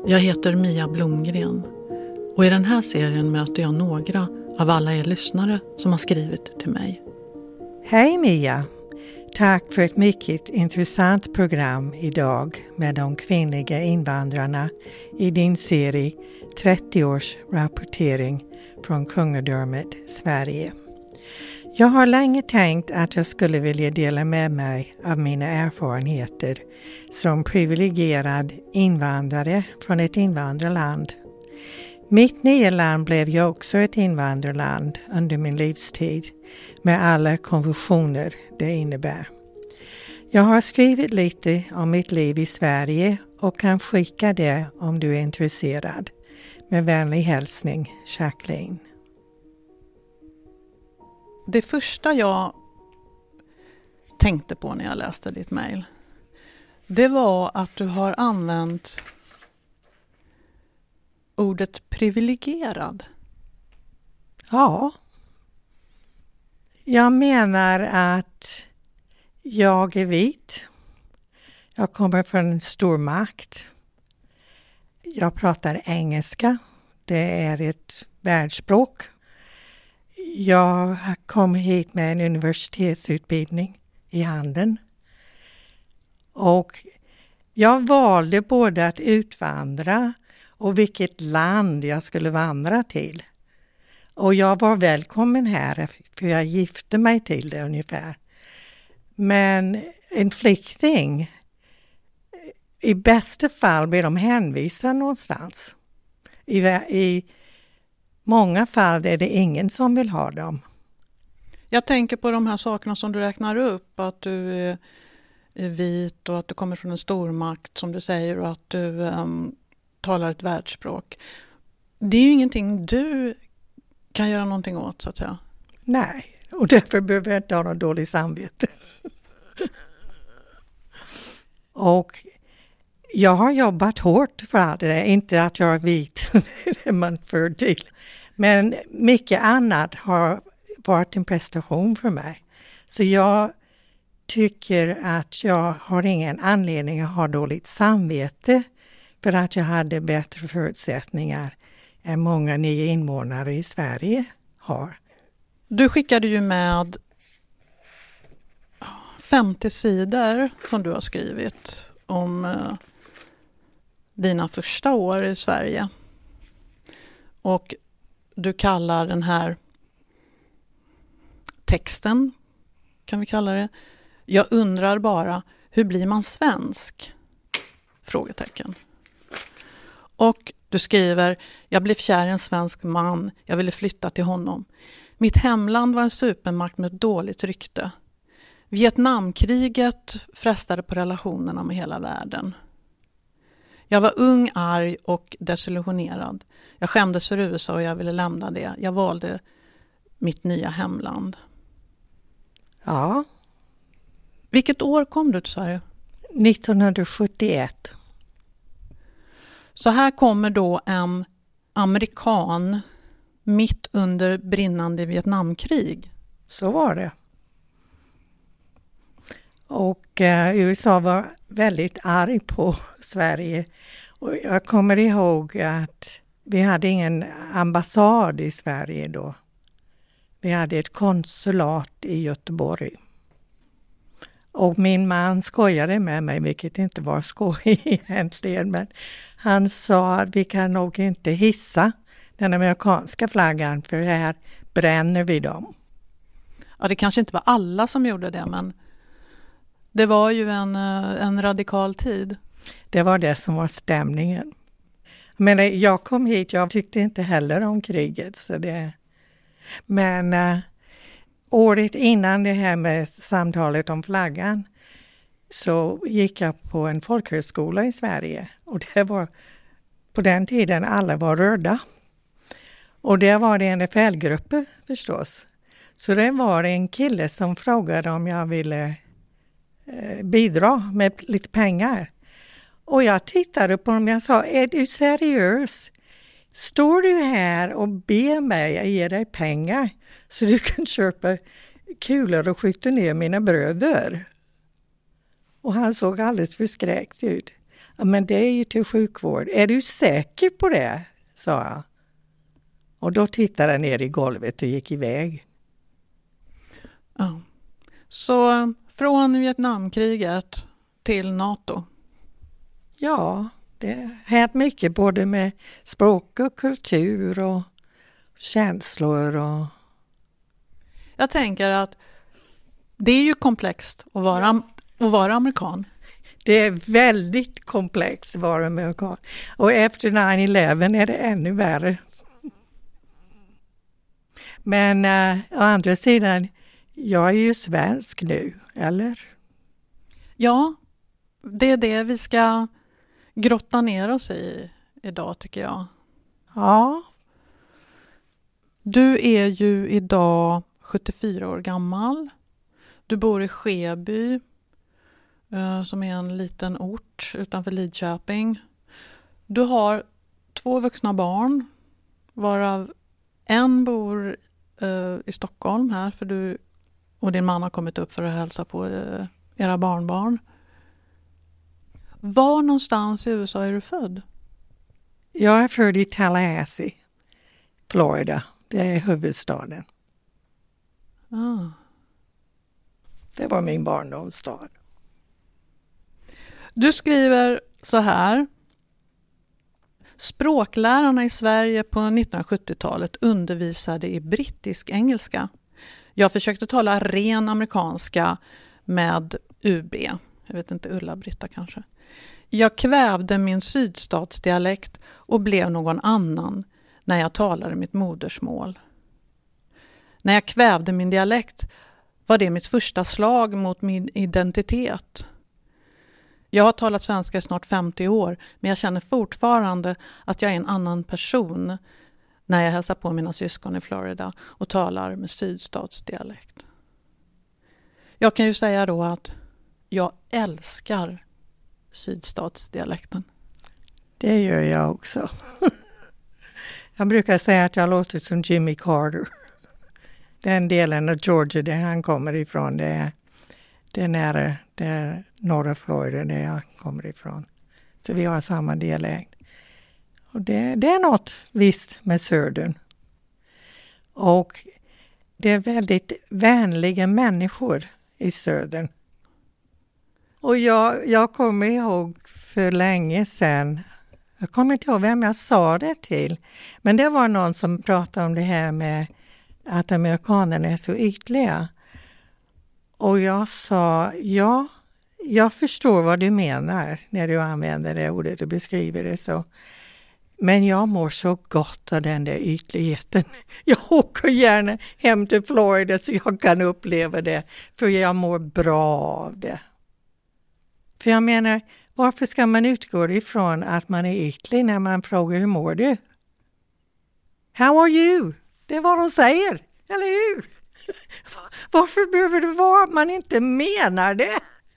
Jag heter Mia Blomgren och i den här serien möter jag några av alla er lyssnare som har skrivit till mig. Hej Mia! Tack för ett mycket intressant program idag med de kvinnliga invandrarna i din serie 30 års rapportering från kungadömet Sverige. Jag har länge tänkt att jag skulle vilja dela med mig av mina erfarenheter som privilegierad invandrare från ett invandrarland. Mitt nya land blev ju också ett invandrarland under min livstid med alla konventioner det innebär. Jag har skrivit lite om mitt liv i Sverige och kan skicka det om du är intresserad. Med vänlig hälsning, Jacqueline. Det första jag tänkte på när jag läste ditt mejl, det var att du har använt ordet privilegierad. Ja. Jag menar att jag är vit. Jag kommer från en stor makt. Jag pratar engelska. Det är ett världsspråk. Jag kom hit med en universitetsutbildning i handen. Och jag valde både att utvandra och vilket land jag skulle vandra till. Och jag var välkommen här för jag gifte mig till det ungefär. Men en flykting, i bästa fall blir de hänvisade någonstans. I många fall är det ingen som vill ha dem. Jag tänker på de här sakerna som du räknar upp. Att du är vit och att du kommer från en stormakt som du säger och att du talar ett världsspråk. Det är ju ingenting du kan göra någonting åt så att säga. Nej, och därför behöver jag inte ha någon dålig samvete. Och jag har jobbat hårt för det. Inte att jag är vit, det är man för till. Men mycket annat har varit en prestation för mig. Så jag tycker att jag har ingen anledning att ha dåligt samvete för att jag hade bättre förutsättningar än många nya invånare i Sverige har. Du skickade ju med 50 sidor som du har skrivit om dina första år i Sverige. Och du kallar den här texten, kan vi kalla det, jag undrar bara, hur blir man svensk? Frågetecken. Och du skriver, jag blev kär i en svensk man, jag ville flytta till honom. Mitt hemland var en supermakt med ett dåligt rykte. Vietnamkriget frestade på relationerna med hela världen. Jag var ung, arg och desillusionerad. Jag skämdes för USA och jag ville lämna det. Jag valde mitt nya hemland. Ja. Vilket år kom du till Sverige? 1971. Så här kommer då en amerikan mitt under brinnande Vietnamkrig. Så var det. Och USA var väldigt arg på Sverige. Och jag kommer ihåg att vi hade ingen ambassad i Sverige då. Vi hade ett konsulat i Göteborg. Och min man skojade med mig, vilket inte var skoj egentligen. Men han sa att vi kan nog inte hissa den amerikanska flaggan för här bränner vi dem. Ja, det kanske inte var alla som gjorde det, men det var ju en radikal tid. Det var det som var stämningen. Men jag kom hit, jag tyckte inte heller om kriget. Så det... Men året innan det här med samtalet om flaggan så gick jag på en folkhögskola i Sverige. Och det var på den tiden alla var röda. Och där var det NFL-grupper förstås. Så det var en kille som frågade om jag ville bidra med lite pengar. Och jag tittade på honom och jag sa, är du seriös? Står du här och ber mig att ge dig pengar så du kan köpa kulor och skjuta ner mina bröder? Och han såg alldeles förskräckt ut. Men det är ju till sjukvård. Är du säker på det? Sa jag. Och då tittade jag ner i golvet och gick iväg. Ja. Så från Vietnamkriget till NATO? Ja, det har hänt mycket både med språk och kultur och känslor. Jag tänker att det är ju komplext att vara amerikan. Det är väldigt komplext att vara amerikan. Och efter 9/11 är det ännu värre. Men å andra sidan, jag är ju svensk nu, eller? Ja, det är det vi ska grotta ner oss i idag, tycker jag. Ja. Du är ju idag 74 år gammal. Du bor i Skeby, som är en liten ort utanför Lidköping. Du har 2 vuxna barn, varav en bor i Stockholm här, för du och din man har kommit upp för att hälsa på era barnbarn. Var någonstans i USA är du född? Jag är född i Tallahassee, Florida. Det är huvudstaden. Ah. Det var min barndomsstad. Du skriver så här. Språklärarna i Sverige på 1970-talet undervisade i brittisk engelska. Jag försökte tala ren amerikanska med UB. Jag vet inte, Ulla-Britta kanske. Jag kvävde min sydstatsdialekt och blev någon annan när jag talade mitt modersmål. När jag kvävde min dialekt var det mitt första slag mot min identitet. Jag har talat svenska i snart 50 år, men jag känner fortfarande att jag är en annan person när jag hälsar på mina syskon i Florida och talar med sydstatsdialekt. Jag kan ju säga då att jag älskar sydstatsdialekten. Det gör jag också. Jag brukar säga att jag låter som Jimmy Carter. Den delen av Georgia där han kommer ifrån, det är nära där norra Florida där jag kommer ifrån. Så vi har samma dialekt. Och det är något visst med södern. Och det är väldigt vänliga människor i södern. Och jag kommer ihåg för länge sedan, jag kommer inte ihåg vem jag sa det till, men det var någon som pratade om det här med att amerikanerna är så ytliga. Och jag sa, ja, jag förstår vad du menar när du använder det ordet och beskriver det så. Men jag mår så gott av den där ytligheten. Jag åker gärna hem till Florida så jag kan uppleva det, för jag mår bra av det. För jag menar, varför ska man utgå ifrån att man är ytlig när man frågar hur mår du? How are you? Det är vad de säger, eller hur? Varför behöver det vara att man inte menar det?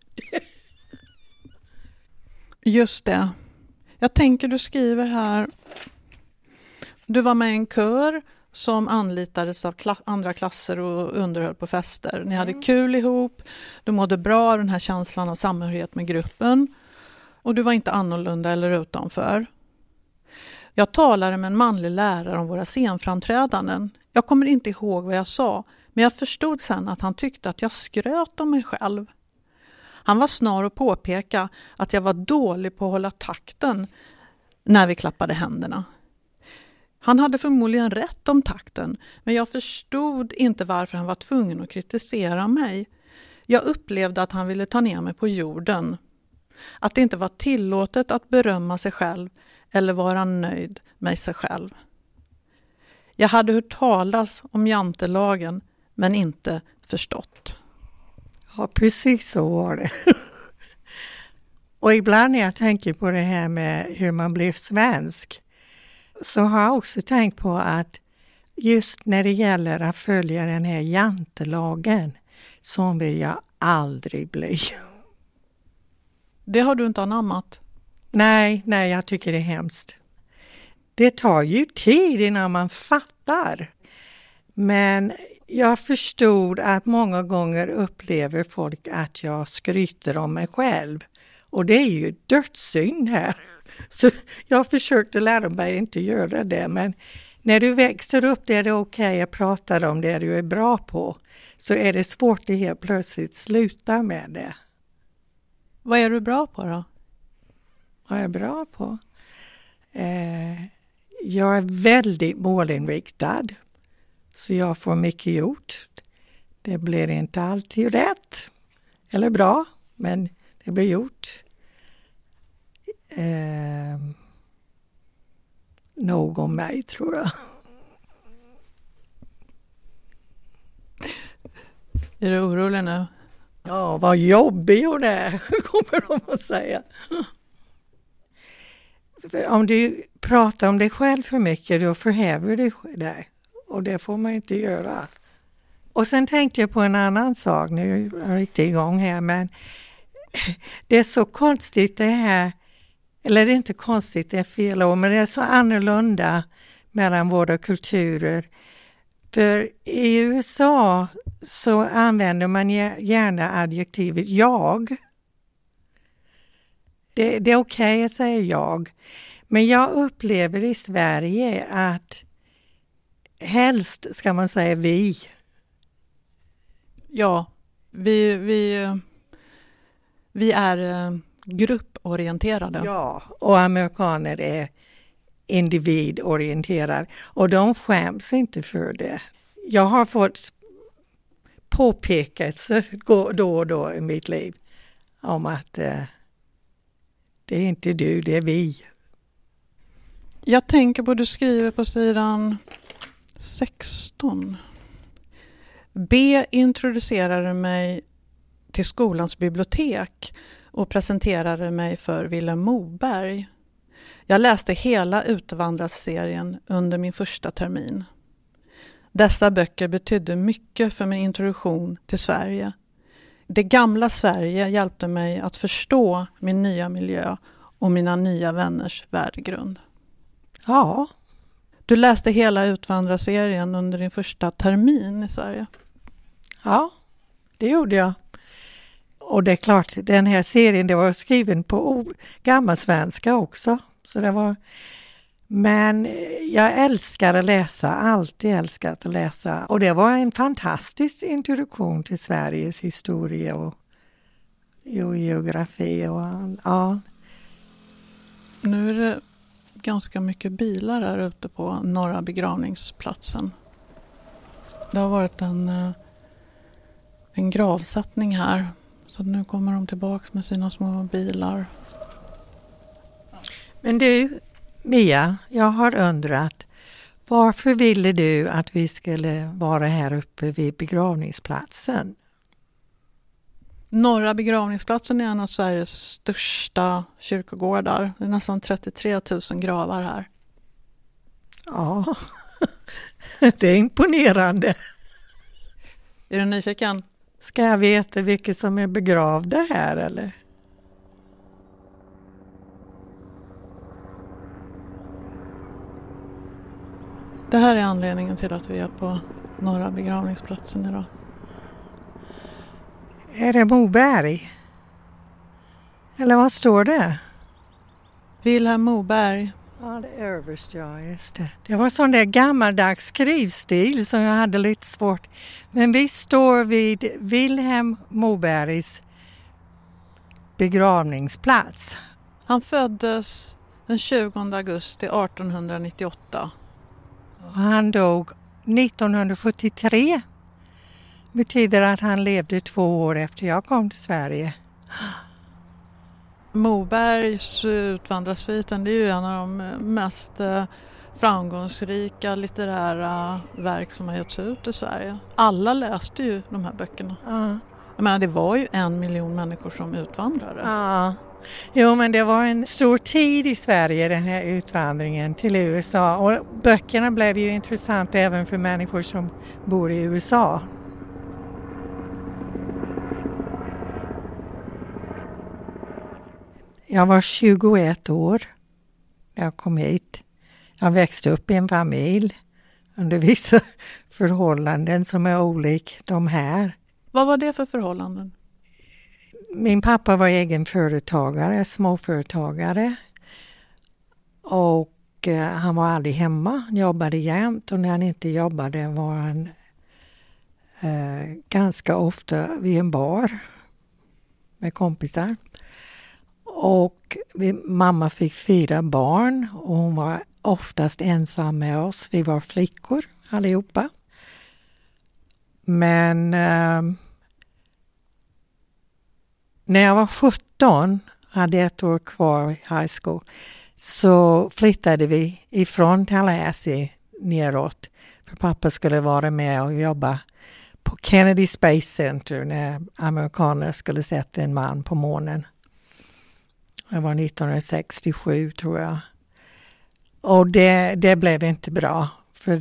Just det. Jag tänker du skriver här. Du var med i en kör som anlitades av andra klasser och underhöll på fester. Ni hade kul ihop. Du mådde bra av den här känslan av samhörighet med gruppen. Och du var inte annorlunda eller utanför. Jag talade med en manlig lärare om våra scenframträdanden. Jag kommer inte ihåg vad jag sa, men jag förstod sen att han tyckte att jag skröt om mig själv. Han var snar att påpeka att jag var dålig på att hålla takten när vi klappade händerna. Han hade förmodligen rätt om takten, men jag förstod inte varför han var tvungen att kritisera mig. Jag upplevde att han ville ta ner mig på jorden. Att det inte var tillåtet att berömma sig själv eller vara nöjd med sig själv. Jag hade hört talas om jantelagen, men inte förstått. Ja, precis så var det. Och ibland när jag tänker på det här med hur man blir svensk, så har jag också tänkt på att just när det gäller att följa den här jantelagen, så vill jag aldrig bli. Det har du inte anammat? Nej, jag tycker det är hemskt. Det tar ju tid innan man fattar. Men jag förstod att många gånger upplever folk att jag skryter om mig själv. Och det är ju dödssynd här. Så jag försökte lära mig inte göra det. Men när du växer upp där det är okej att prata om det du är bra på, så är det svårt att helt plötsligt sluta med det. Vad är du bra på då? Vad är jag bra på? Jag är väldigt målinriktad. Så jag får mycket gjort. Det blir inte alltid rätt eller bra, men det blir gjort. Nog om mig, tror jag. Är du orolig nu? Ja, vad jobbig hon är, kommer de att säga. Om du pratar om dig själv för mycket, då förhäver du dig. Och det får man inte göra. Och sen tänkte jag på en annan sak, nu är jag riktigt igång här, men det är så konstigt det här, eller det är inte konstigt, det är fel ord, men det är så annorlunda mellan våra kulturer. För i USA så använder man gärna adjektivet jag. Det är okej att säga jag. Men jag upplever i Sverige att helst ska man säga vi. Ja, vi är grupporienterade. Ja, och amerikaner är individorienterade. Och de skäms inte för det. Jag har fått påpekelser då och då i mitt liv om att det är inte du, det är vi. Jag tänker på, du skriver på sidan 16. B introducerade mig till skolans bibliotek och presenterade mig för Vilhelm Moberg. Jag läste hela Utvandrarserien under min första termin. Dessa böcker betydde mycket för min introduktion till Sverige. Det gamla Sverige hjälpte mig att förstå min nya miljö och mina nya vänners värdegrund. Ja. Du läste hela Utvandrarserien under din första termin i Sverige. Ja, det gjorde jag. Och det är klart, den här serien det var skriven på gammalsvenska också. Så det var... Men jag älskar att läsa, alltid älskat att läsa. Och det var en fantastisk introduktion till Sveriges historia och geografi. Och, ja. Nu är det ganska mycket bilar här ute på Norra begravningsplatsen. Det har varit en gravsättning här. Så nu kommer de tillbaka med sina små bilar. Men du, Mia, jag har undrat, varför ville du att vi skulle vara här uppe vid begravningsplatsen? Norra begravningsplatsen är en av Sveriges största kyrkogårdar. Det är nästan 33 000 gravar här. Ja, det är imponerande. Är du nyfiken? Ska jag veta vilka som är begravda här eller? Det här är anledningen till att vi är på Norra begravningsplatsen idag. Är det Moberg? Eller vad står det? Vilhelm Moberg. Ja, det är överst, ja, just det. Det var sån där gammaldags skrivstil som jag hade lite svårt. Men vi står vid Vilhelm Mobergs begravningsplats. Han föddes den 20 augusti 1898. Och han dog 1973. Betyder att han levde 2 år efter jag kom till Sverige. Mobergs Utvandrarsviten, det är ju en av de mest framgångsrika litterära verk som har getts ut i Sverige. Alla läste ju de här böckerna. Ja. Jag menar, det var ju 1 miljon människor som utvandrade. Ja. Jo, men det var en stor tid i Sverige, den här utvandringen till USA. Och böckerna blev ju intressanta även för människor som bor i USA. Jag var 21 år när jag kom hit. Jag växte upp i en familj under vissa förhållanden som är olik de här. Vad var det för förhållanden? Min pappa var egenföretagare, småföretagare. Och han var aldrig hemma, han jobbade jämt, och när han inte jobbade var han ganska ofta vid en bar med kompisar. Och mamma fick 4 barn och hon var oftast ensam med oss. Vi var flickor allihopa. Men när jag var 17, hade 1 år kvar i high school, så flyttade vi ifrån Tallahassee neråt. För pappa skulle vara med och jobba på Kennedy Space Center när amerikaner skulle sätta en man på månen. Det var 1967 tror jag. Och det blev inte bra. För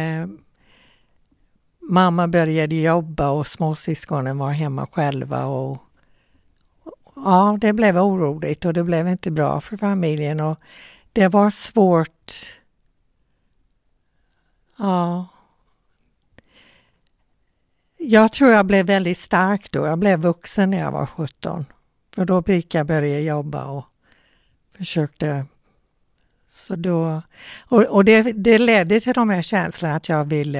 mamma började jobba och småsyskonen var hemma själva. Och ja, det blev oroligt och det blev inte bra för familjen. Och det var svårt. Ja. Jag tror jag blev väldigt stark då. Jag blev vuxen när jag var 17. För då fick jag börja jobba och försökte. Så då, och det ledde till de här känslorna att jag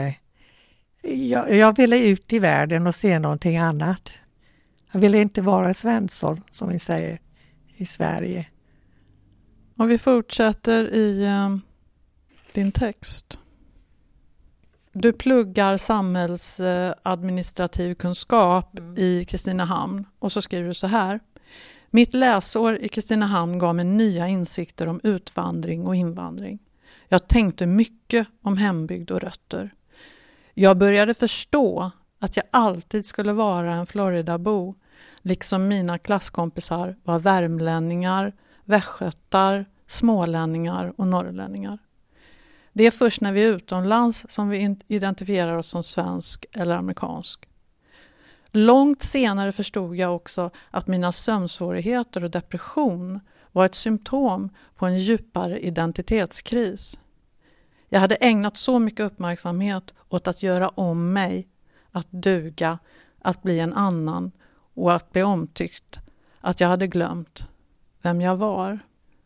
ville ut i världen och se någonting annat. Jag ville inte vara Svensson, som vi säger i Sverige. Om vi fortsätter i din text. Du pluggar samhällsadministrativ kunskap i Kristinehamn och så skriver du så här. Mitt läsår i Kristinehamn gav mig nya insikter om utvandring och invandring. Jag tänkte mycket om hembygd och rötter. Jag började förstå att jag alltid skulle vara en Floridabo, liksom mina klasskompisar var värmlänningar, västgötar, smålänningar och norrlänningar. Det är först när vi är utomlands som vi identifierar oss som svensk eller amerikansk. Långt senare förstod jag också att mina sömnsvårigheter och depression var ett symptom på en djupare identitetskris. Jag hade ägnat så mycket uppmärksamhet åt att göra om mig, att duga, att bli en annan och att bli omtyckt, att jag hade glömt vem jag var.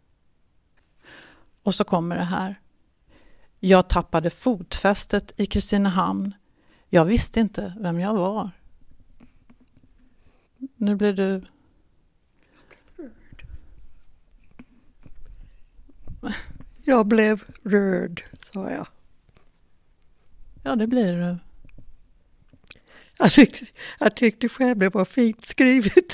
Och så kommer det här. Jag tappade fotfästet i Kristinehamn. Jag visste inte vem jag var. Nu blir du... Jag blev rörd, sa jag. Ja, det blir du. Jag tyckte själv det var fint skrivet.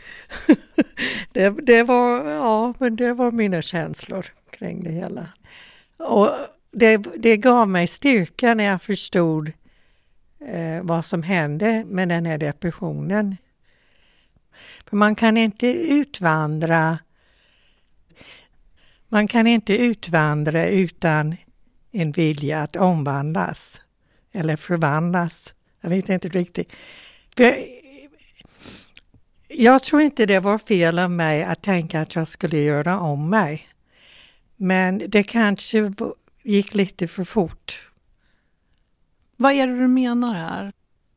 det var mina känslor kring det hela. Och det gav mig styrka när jag förstod vad som hände med den här depressionen. För man kan inte utvandra utan en vilja att omvandlas eller förvandlas. Jag vet inte riktigt. Jag tror inte det var fel av mig att tänka att jag skulle göra om mig. Men det kanske gick lite för fort. Vad är det du menar här?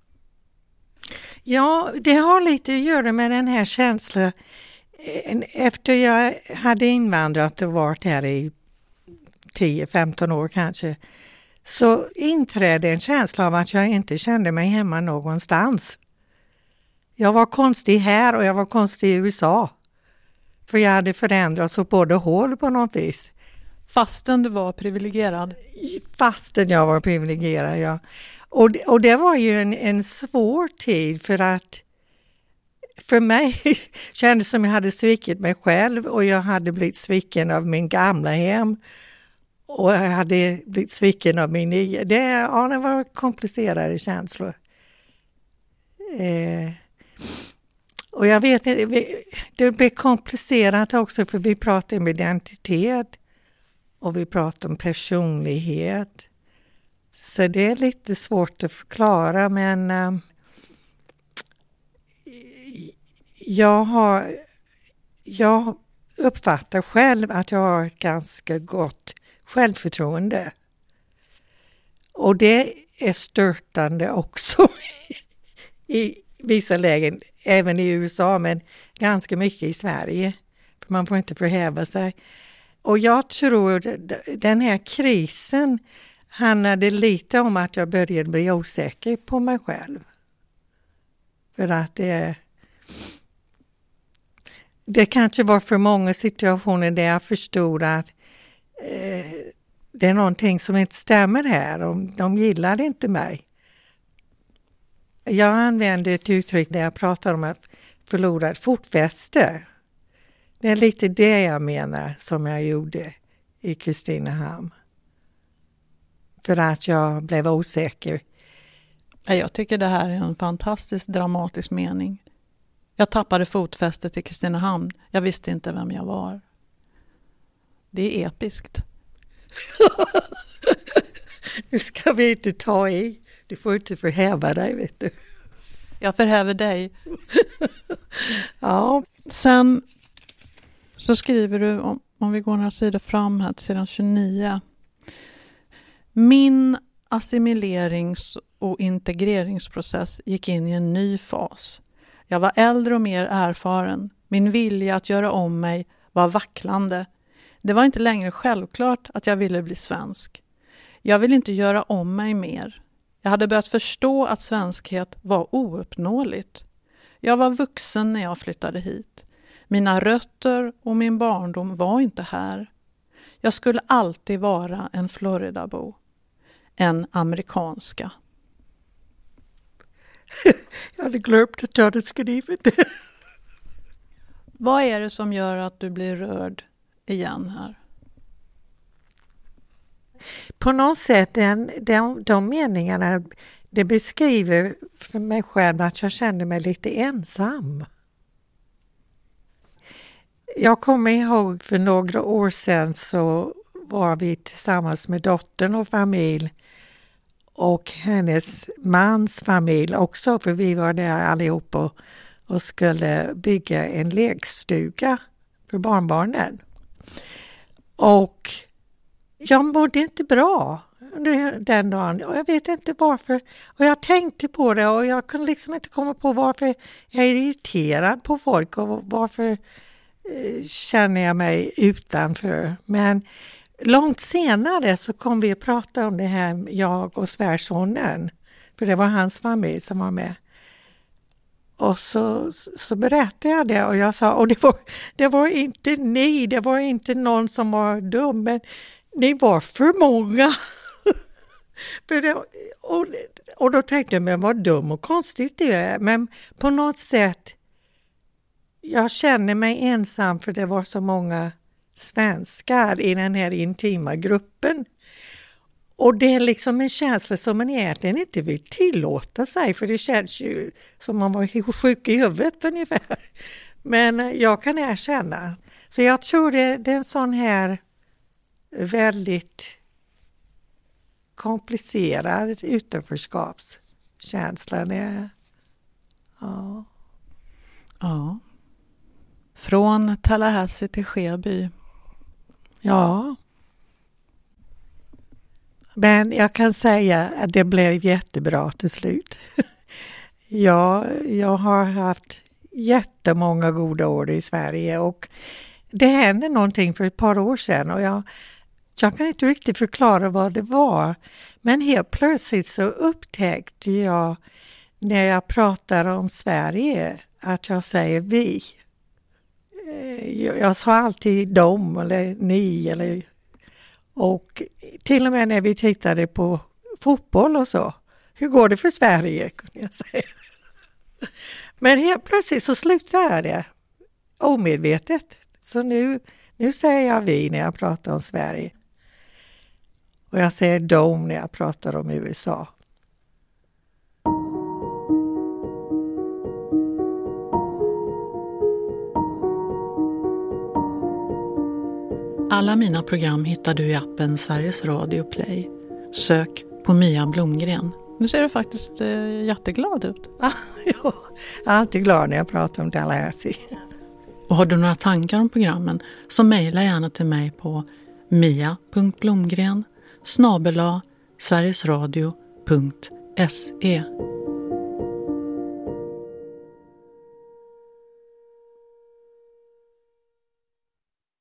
Ja, det har lite att göra med den här känslan. Efter jag hade invandrat och varit här i 10-15 år kanske, så inträdde en känsla av att jag inte kände mig hemma någonstans. Jag var konstig här och jag var konstig i USA. För jag hade förändrats åt både håll på något vis. Fastän du var privilegierad? Fastän jag var privilegierad, ja. Och det var ju en svår tid för mig kändes som jag hade svikit mig själv och jag hade blivit sviken av min gamla hem och jag hade blivit sviken av min nya. Det var komplicerade känslor. Och jag vet inte, det blev komplicerat också för vi pratar om identitet och vi pratar om personlighet. Så det är lite svårt att förklara, men jag uppfattar själv att jag har ett ganska gott självförtroende. Och det är störtande också vissa lägen, även i USA, men ganska mycket i Sverige. För man får inte förhäva sig. Och jag tror den här krisen handlade lite om att jag började bli osäker på mig själv. För att det kanske var för många situationer där jag förstod att det är någonting som inte stämmer här. De gillade inte mig. Jag använde ett uttryck där jag pratar om att förlora ett fotfäste. Det är lite det jag menar som jag gjorde i Kristinehamn. För att jag blev osäker. Jag tycker det här är en fantastiskt dramatisk mening. Jag tappade fotfästet i Kristinehamn. Jag visste inte vem jag var. Det är episkt. Nu ska vi inte ta i. Du får inte förhäva dig, vet du. Jag förhäver dig. Ja. Sen så skriver du, om vi går några sidor fram här till sidan 29. Min assimilerings- och integreringsprocess gick in i en ny fas. Jag var äldre och mer erfaren. Min vilja att göra om mig var vacklande. Det var inte längre självklart att jag ville bli svensk. Jag ville inte göra om mig mer. Jag hade börjat förstå att svenskhet var ouppnåeligt. Jag var vuxen när jag flyttade hit. Mina rötter och min barndom var inte här. Jag skulle alltid vara en Floridabo. En amerikanska. Jag hade glömt att jag hade skrivit det. Vad är det som gör att du blir rörd igen här? På något sätt, de meningarna, det beskriver för mig själv att jag kände mig lite ensam. Jag kommer ihåg för några år sedan så var vi tillsammans med dottern och familj och hennes mans familj också, för vi var där allihop och skulle bygga en lekstuga för barnbarnen. Och jag mådde inte bra den dagen och jag vet inte varför. Och jag tänkte på det och jag kunde liksom inte komma på varför jag är irriterad på folk och varför känner jag mig utanför. Men långt senare så kom vi att prata om det här, jag och svärsonen. För det var hans familj som var med. Och så berättade jag det och jag sa, och det var inte ni, det var inte någon som var dum, men ni var för många. och då tänkte jag, men vad dum och konstigt det är. Men på något sätt, jag känner mig ensam för det var så många svenskar i den här intima gruppen. Och det är liksom en känsla som man egentligen inte vill tillåta sig, för det känns ju som man var sjuk i huvudet ungefär. Men jag kan erkänna. Så jag tror det är en sån här väldigt komplicerad utanförskapskänsla. Ja. Ja. Från Tallahassee till Skeby. Ja. Men jag kan säga att det blev jättebra till slut. Jag har haft jättemånga goda år i Sverige och det hände någonting för ett par år sedan och jag kan inte riktigt förklara vad det var. Men helt plötsligt så upptäckte jag när jag pratar om Sverige att jag säger vi. Jag sa alltid dem eller ni och till och med när vi tittade på fotboll och så. Hur går det för Sverige, kunde jag säga. Men helt plötsligt så slutade det omedvetet. Så nu säger jag vi när jag pratar om Sverige. Och jag säger de när jag pratar om USA. Alla mina program hittar du i appen Sveriges Radio Play. Sök på Mia Blomgren. Nu ser du faktiskt jätteglad ut. Ja, jag är alltid glad när jag pratar om Tallahassee. Och har du några tankar om programmen så mejla gärna till mig på mia.blomgren@sverigesradio.se.